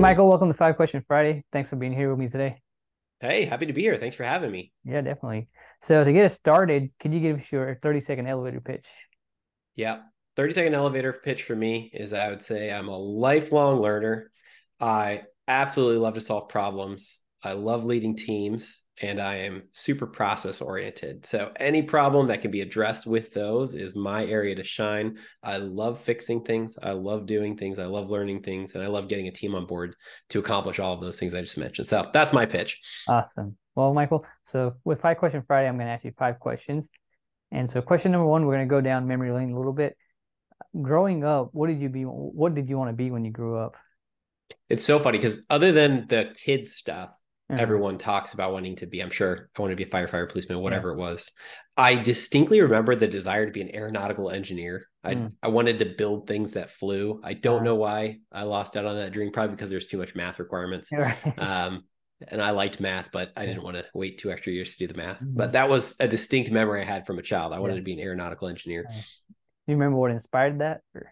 Michael, welcome to Five Question Friday. Thanks for being here with me today. Hey, happy to be here. Thanks for having me. Yeah, definitely. So to get us started, could you give us your 30-second elevator pitch? Yeah. 30-second elevator pitch for me is I would say I'm a lifelong learner. I absolutely love to solve problems. I love leading teams and I am super process oriented. So any problem that can be addressed with those is my area to shine. I love fixing things. I love doing things. I love learning things and I love getting a team on board to accomplish all of those things I just mentioned. So that's my pitch. Awesome. Well, Michael, so with Five Question Friday, I'm going to ask you five questions. And so question number one, we're going to go down memory lane a little bit. Growing up, what did you want to be when you grew up? It's so funny because other than the kids stuff, Uh-huh. everyone talks about wanting to be, I'm sure I want to be a firefighter, policeman, Yeah. whatever it was. I distinctly remember the desire to be an aeronautical engineer. I Mm. I wanted to build things that flew. I don't Uh, know why I lost out on that dream, probably because there's too much math requirements. right. Um, and I liked math, but I Yeah. didn't want to wait 2 extra years to do the math. But Mhm. that was a distinct memory I had from a child. I wanted Yeah. to be an aeronautical engineer. You remember what inspired that? Or...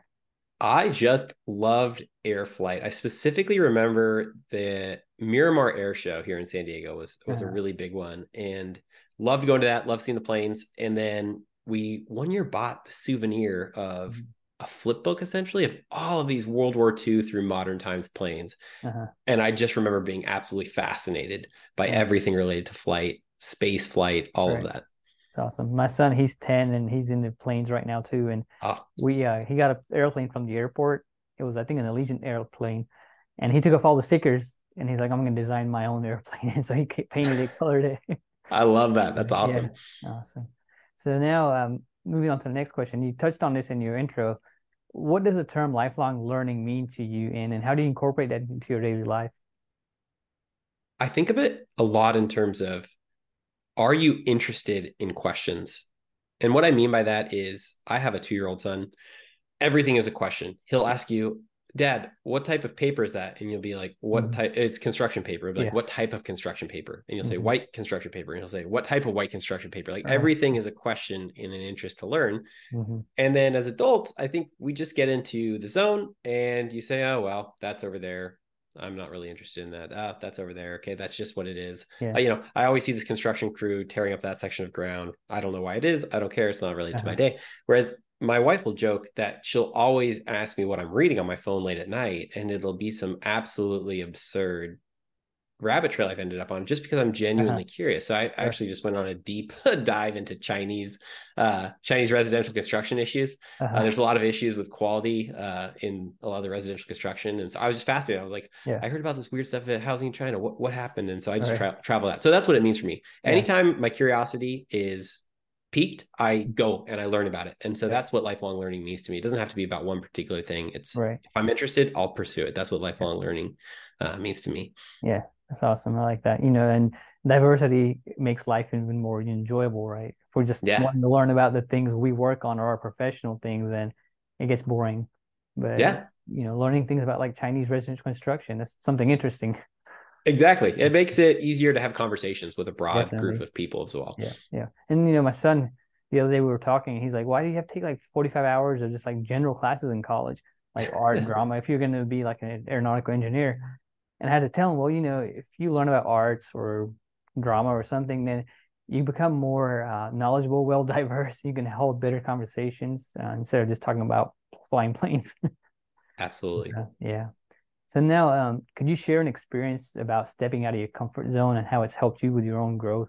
I just loved air flight. I specifically remember the Miramar Air Show here in San Diego was a Uh, really big one, and loved going to that. Loved seeing the planes. And then we one year bought the souvenir of a flip book essentially of all of these World War II through modern times planes. uh-huh. And I just remember being absolutely fascinated by Yeah. everything related to flight, space flight, all of Right. that. It's awesome. My son, he's 10 and he's in the planes right now too. And Oh, we he got an airplane from the airport. It was, I think, an Allegiant airplane. And he took off all the stickers and he's like, I'm gonna design my own airplane. And so he painted it, colored it. I love that. That's Yeah. awesome. Awesome. So now moving on to the next question. You touched on this in your intro. What does the term lifelong learning mean to you and how do you incorporate that into your daily life? I think of it a lot in terms of, are you interested in questions? And what I mean by that is, I have a 2 year old son. Everything is a question. He'll ask you, Dad, what type of paper is that? And you'll be like, what Mhm. type? It's construction paper. Like, Yeah. what type of construction paper? And you'll say, Hmm. white construction paper. And he'll say, what type of white construction paper? Like, Right. everything is a question in an interest to learn. Hmm. And then as adults, I think we just get into the zone and you say, oh, well, that's over there. I'm not really interested in that. That's over there. Okay, that's just what it is. Yeah. I always see this construction crew tearing up that section of ground. I don't know why it is. I don't care. It's not related to my Uh-huh. day. Whereas my wife will joke that she'll always ask me what I'm reading on my phone late at night, and it'll be some absolutely absurd rabbit trail I've ended up on just because I'm Uh-huh. genuinely curious. So I Right. actually just went on a deep dive into Chinese residential construction issues. Uh-huh. There's a lot of issues with quality in a lot of the residential construction, and so I was just fascinated. I was like, Yeah. I heard about this weird stuff at housing in China. What happened? And so I just Right. travel that. So that's what it means for me. Yeah. Anytime my curiosity is peaked, I go and I learn about it. And so Yeah. that's what lifelong learning means to me. It doesn't have to be about one particular thing. It's Right. if I'm interested, I'll pursue it. That's what Yeah. lifelong learning means to me. Yeah. That's awesome. I like that. And diversity makes life even more enjoyable, right? If we're just Yeah. wanting to learn about the things we work on or our professional things, then it gets boring. But Yeah. learning things about like Chinese residential construction, that's something interesting. Exactly. It makes it easier to have conversations with a broad group Definitely. of people as well. Yeah. Yeah. And my son, the other day we were talking, he's like, why do you have to take like 45 hours of just like general classes in college, like art, drama, if you're going to be like an aeronautical engineer? And I had to tell him, well, if you learn about arts or drama or something, then you become more knowledgeable, well diverse. You can hold better conversations instead of just talking about flying planes. Absolutely. Yeah. So now, could you share an experience about stepping out of your comfort zone and how it's helped you with your own growth?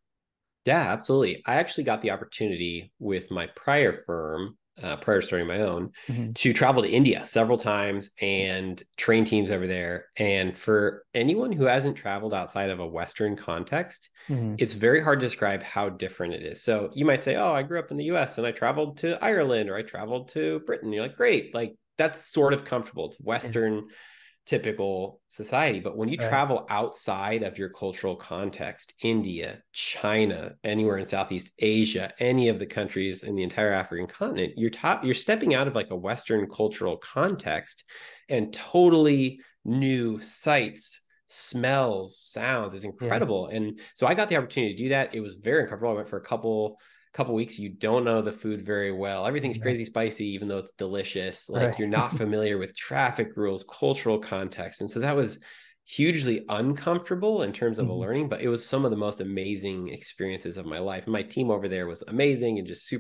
Yeah, absolutely. I actually got the opportunity with my prior firm, prior to starting my own, Hmm. to travel to India several times and train teams over there. And for anyone who hasn't traveled outside of a Western context, Hmm. it's very hard to describe how different it is. So you might say, "Oh, I grew up in the US and I traveled to Ireland or I traveled to Britain." You're like, "Great." Like that's sort of comfortable. It's Yeah. Western typical society. But when you Right. travel outside of your cultural context, India, China, anywhere in Southeast Asia, any of the countries in the entire African continent, you're stepping out of like a Western cultural context and totally new sights, smells, sounds. It's Yeah. incredible. And so I got the opportunity to do that. It was very uncomfortable. I went for a couple couple weeks, you don't know the food very well. Everything's Right. crazy spicy, even though it's delicious. Like, Right. you're not familiar with traffic rules, cultural context. And so that was hugely uncomfortable in terms of a Mhm. learning, but it was some of the most amazing experiences of my life. And my team over there was amazing and just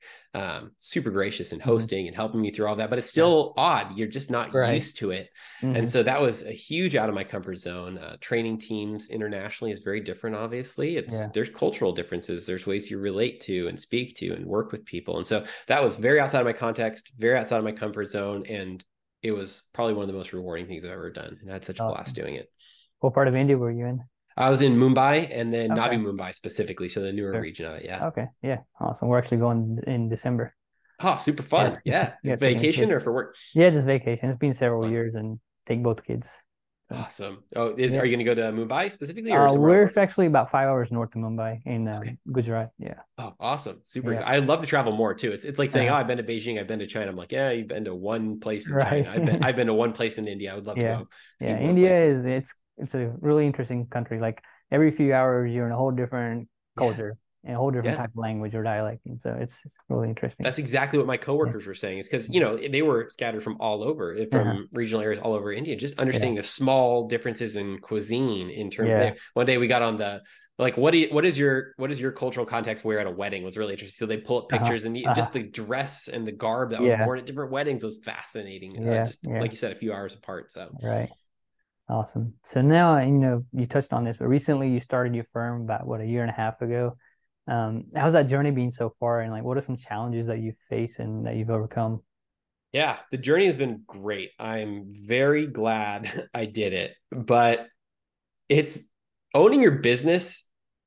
super gracious and Mhm. hosting and helping me through all that. But it's Yeah. still odd. You're just not Right. used to it. And Mhm. so that was a huge out of my comfort zone. Training teams internationally is very different. Obviously, Yeah. there's cultural differences. There's ways you relate to and speak to and work with people. And so that was very outside of my context, very outside of my comfort zone. And it was probably one of the most rewarding things I've ever done. And I had such a blast Awesome. doing it. What part of India were you in? I was in Mumbai and then Navi Okay. Mumbai specifically. So the newer Sure. region of it. Yeah. Okay. Yeah. Awesome. We're actually going in December. Oh, super Yeah. fun. Yeah. Yeah. Taking the Vacation kids. or for work? Yeah, just vacation. It's been several Fun. years and take both kids. So Awesome. Oh, yeah. are you going to go to Mumbai specifically or somewhere else? We're actually about 5 hours north of Mumbai in Okay. Gujarat. Yeah. Oh, awesome. Super Yeah. excited. I'd love to travel more too. It's like saying, Uh, oh, I've been to Beijing, I've been to China. I'm like, yeah, you've been to one place in right. China. I've been to one place in India. I would love to Yeah. go see Yeah. more India places. is it's a really interesting country. Like every few hours you're in a whole different Yeah. culture and a whole different Yeah. type of language or dialect. And so it's really interesting. That's exactly what my Yeah. coworkers were saying. Is because, Yeah. they were scattered from all over, Uh-huh. from regional areas all over India, just Yeah. understanding the small differences in cuisine in terms of Yeah. one day we got on the, like, what is your cultural context wear at a wedding was really interesting. So they pull up Uh-huh. pictures and Uh-huh. just the dress and the garb that was Yeah. worn at different weddings was fascinating. Yeah. Just Yeah. like you said, a few hours apart. So Right. Awesome. So now, you touched on this, but recently you started your firm about what, a year and a half ago. How's that journey been so far? And like, what are some challenges that you face and that you've overcome? yeah, the journey has been great. I'm very glad I did it, but it's owning your business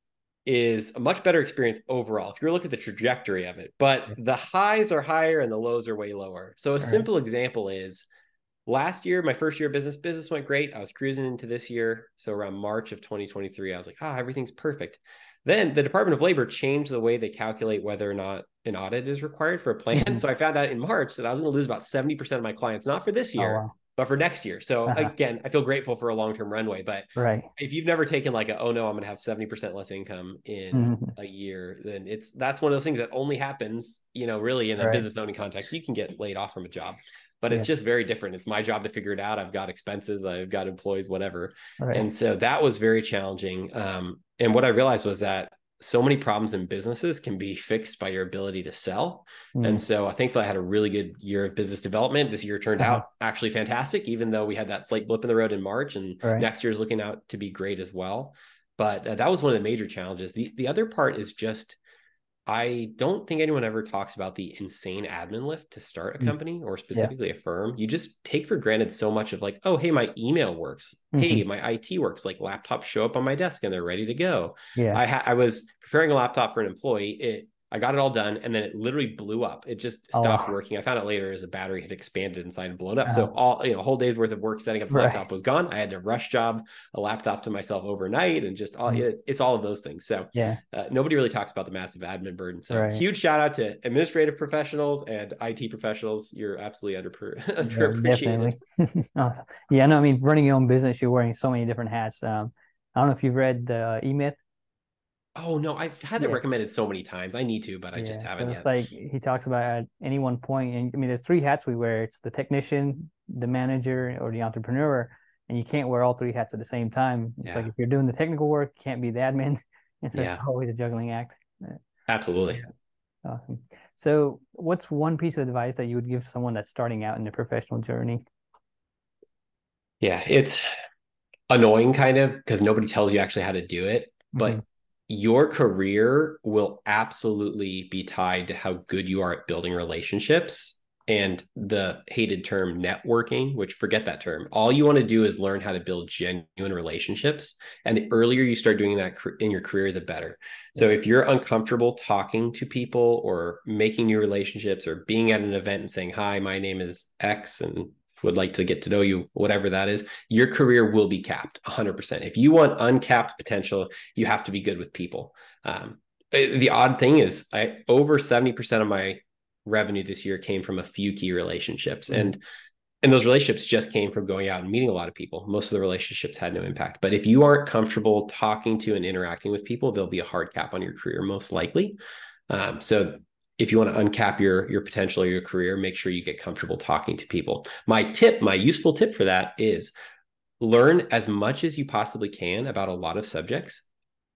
is a much better experience overall if you're looking at the trajectory of it. But Yeah. the highs are higher and the lows are way lower. So a All right. simple example is last year, my first year of business went great. I was cruising into this year. So around March of 2023, I was like, everything's perfect. Then the Department of Labor changed the way they calculate whether or not an audit is required for a plan. Hmm. So I found out in March that I was going to lose about 70% of my clients, not for this Oh, year, wow. but for next year. So Uh-huh. again, I feel grateful for a long-term runway, but Right. if you've never taken like oh no, I'm going to have 70% less income in Hmm. a year, then that's one of those things that only happens, really in a Right. business owning context. You can get laid off from a job, but it's Yeah. just very different. It's my job to figure it out. I've got expenses, I've got employees, whatever. Right. And so that was very challenging. And what I realized was that so many problems in businesses can be fixed by your ability to sell. And Mm. so thankfully I had a really good year of business development. This year turned Uh-huh. out actually fantastic, even though we had that slight blip in the road in March, and Right. next year is looking out to be great as well. But that was one of the major challenges. The other part is just, I don't think anyone ever talks about the insane admin lift to start a Mm. company or Yeah. specifically a firm. You just take for granted so much of like, oh, hey, my email works. Hey, Hmm. my IT works. Like laptops show up on my desk and they're ready to go. Yeah. I was preparing a laptop for an employee. I got it all done and then it literally blew up. It just Oh, stopped wow. working. I found out later as a battery had expanded inside and blown up. So Uh-huh. all, a whole day's worth of work setting up this Right. laptop was gone. I had to rush job a laptop to myself overnight and just Mm. it's all of those things. So Yeah. nobody really talks about the massive admin burden. So Right. huge shout out to administrative professionals and IT professionals. You're absolutely Yeah, underappreciated. definitely. Awesome. Yeah, no, I mean, running your own business, you're wearing so many different hats. I don't know if you've read the E-Myth. Oh no, I've had that Yeah. recommended so many times. I need to, but I just Yeah. haven't So it's yet. like he talks about at any one point, and I mean, there's three hats we wear. It's the technician, the manager, or the entrepreneur, and you can't wear all three hats at the same time. It's like Yeah. if you're doing the technical work, you can't be the admin, and so it's Yeah. always a juggling act. Absolutely. Yeah. Awesome. So, what's one piece of advice that you would give someone that's starting out in their professional journey? Yeah. It's annoying kind of because nobody tells you actually how to do it, Hmm. but your career will absolutely be tied to how good you are at building relationships and the hated term networking, which forget that term. All you want to do is learn how to build genuine relationships. And the earlier you start doing that in your career, the better. So Yeah. if you're uncomfortable talking to people or making new relationships or being at an event and saying, hi, my name is X and would like to get to know you, whatever that is, your career will be capped 100%. If you want uncapped potential, you have to be good with people. The odd thing is over 70% of my revenue this year came from a few key relationships. Mhm. And those relationships just came from going out and meeting a lot of people. Most of the relationships had no impact. But if you aren't comfortable talking to and interacting with people, there'll be a hard cap on your career, most likely. So if you want to uncap your potential or your career, make sure you get comfortable talking to people. My useful tip for that is learn as much as you possibly can about a lot of subjects,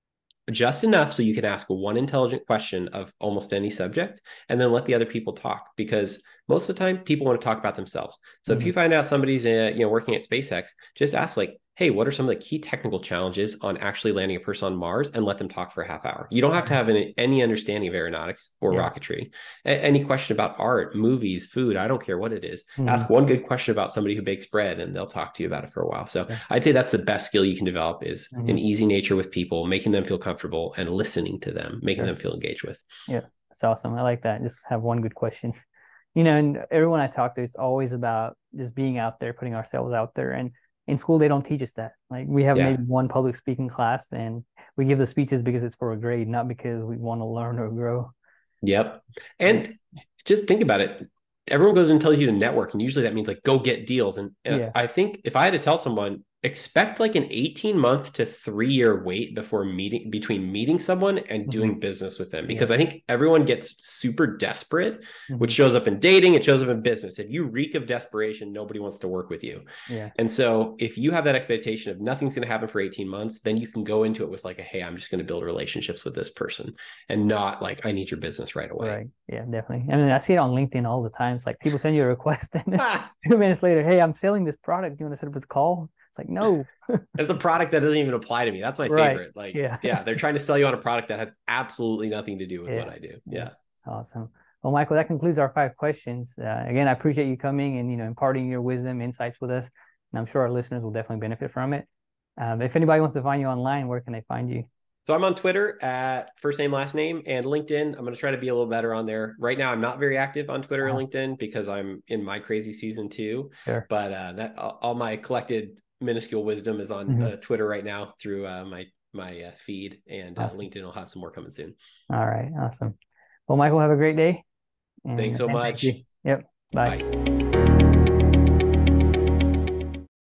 just enough so you can ask one intelligent question of almost any subject, and then let the other people talk, because most of the time people want to talk about themselves. So if Hmm. you find out somebody's working at SpaceX, just ask like, hey, what are some of the key technical challenges on actually landing a person on Mars, and let them talk for a half hour. You don't have to have any understanding of aeronautics or Yeah. rocketry. Any question about art, movies, food, I don't care what it is. Hmm. Ask one good question about somebody who bakes bread and they'll talk to you about it for a while. So Yeah. I'd say that's the best skill you can develop, is an Hmm. easy nature with people, making them feel comfortable and listening to them, making them Sure. feel engaged with. Yeah. That's awesome. I like that. Just have one good question. And everyone I talk to, it's always about just being out there, putting ourselves out there. And in school, they don't teach us that. Like we have Yeah. maybe one public speaking class, and we give the speeches because it's for a grade, not because we want to learn or grow. Yep. Yeah. And just think about it. Everyone goes and tells you to network, and usually that means like go get deals. And Yeah. I think if I had to tell someone, expect like an 18-month to 3 year wait before between meeting someone and Hmm. doing business with them. Yeah. Because I think everyone gets super desperate, which Hmm. shows up in dating, it shows up in business. If you reek of desperation, nobody wants to work with you. Yeah. And so if you have that expectation of nothing's going to happen for 18 months, then you can go into it with like, hey, I'm just going to build relationships with this person, and not like, I need your business right away. Right. Yeah, definitely. I mean, I see it on LinkedIn all the time. It's like people send you a request and then Ah, 2 minutes later, hey, I'm selling this product. Do you want to set up a call? It's like, no. it's a product that doesn't even apply to me. That's my Right. favorite. Like, Yeah. yeah, they're trying to sell you on a product that has absolutely nothing to do with what Yeah. I do. Yeah. Yeah. Awesome. Well, Michael, that concludes our 5 questions. Again, I appreciate you coming and imparting your wisdom, insights with us, and I'm sure our listeners will definitely benefit from it. If anybody wants to find you online, where can they find you? So I'm on Twitter at first name, last name, and LinkedIn. I'm going to try to be a little better on there. Right now, I'm not very active on Twitter or Uh-huh. LinkedIn because I'm in my crazy season too. Sure. But that all my collected minuscule wisdom is on Hmm. Twitter right now through my feed, and Awesome. LinkedIn will have some more coming soon. All right. Awesome. Well, Michael, have a great day. Thanks And so thank you. much. Yep. Bye. Bye.